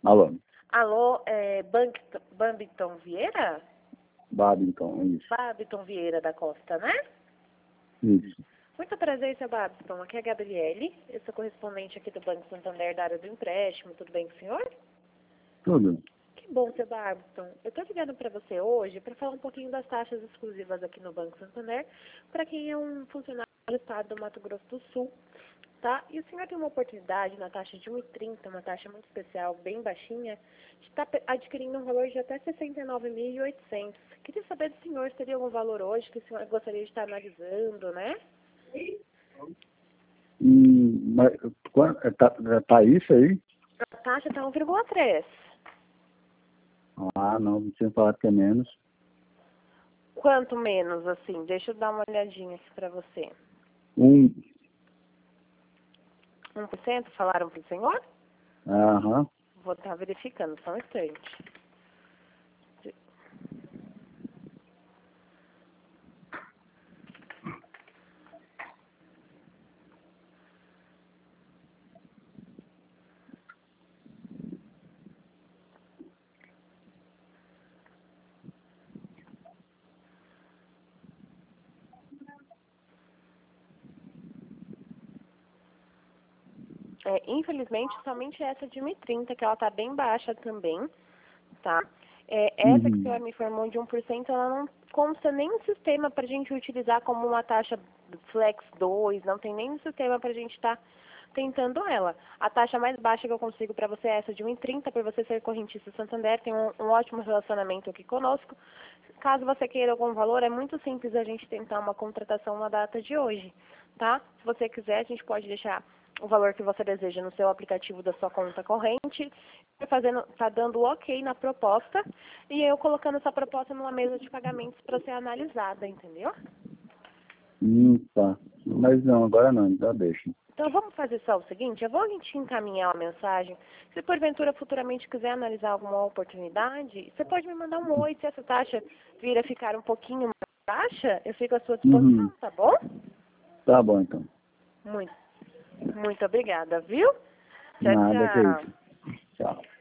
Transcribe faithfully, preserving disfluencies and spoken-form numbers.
Alô, Alô, é Bankton, Babington Vieira? Babington, isso. Babington Vieira da Costa, né? Isso. Muito prazer, seu Babington. Aqui é a Gabriele. Eu sou correspondente aqui do Banco Santander da área do empréstimo. Tudo bem com o senhor? Tudo. Que bom, seu Babington. Eu estou ligando para você hoje para falar um pouquinho das taxas exclusivas aqui no Banco Santander para quem é um funcionário do estado do Mato Grosso do Sul. Tá? E o senhor tem uma oportunidade na taxa de um e trinta, uma taxa muito especial, bem baixinha, de estar adquirindo um valor de até sessenta e nove mil e oitocentos. Queria saber do senhor se teria algum valor hoje que o senhor gostaria de estar analisando, né? Hum, mas, quan- tá, tá isso aí? A taxa está um vírgula três. Ah, não, não tinha falado que é menos. Quanto menos, assim? Deixa eu dar uma olhadinha aqui para você. Um. um por cento falaram para o senhor? Aham. Vou estar verificando, só um instante. É, infelizmente, somente essa de um e trinta, que ela está bem baixa também, tá? É, essa que o Uhum. senhor me informou de um por cento, ela não consta nem no sistema para a gente utilizar como uma taxa Flex dois, não tem nem no sistema para a gente estar tentando ela. A taxa mais baixa que eu consigo para você é essa de um e trinta, por você ser correntista Santander, tem um, um ótimo relacionamento aqui conosco. Caso você queira algum valor, é muito simples a gente tentar uma contratação na data de hoje, tá? Se você quiser, a gente pode deixar o valor que você deseja no seu aplicativo da sua conta corrente, fazendo, tá dando ok na proposta, e eu colocando essa proposta numa mesa de pagamentos para ser analisada, entendeu? Hum, tá. Mas não, agora não, já deixa. Então vamos fazer só o seguinte, eu vou te encaminhar uma mensagem. Se porventura futuramente quiser analisar alguma oportunidade, você pode me mandar um oi, se essa taxa vir a ficar um pouquinho mais baixa, eu fico à sua disposição, Uhum. tá bom? Tá bom, então. Muito, muito obrigada, viu? Tchau, Nada, que tchau. isso. Tchau.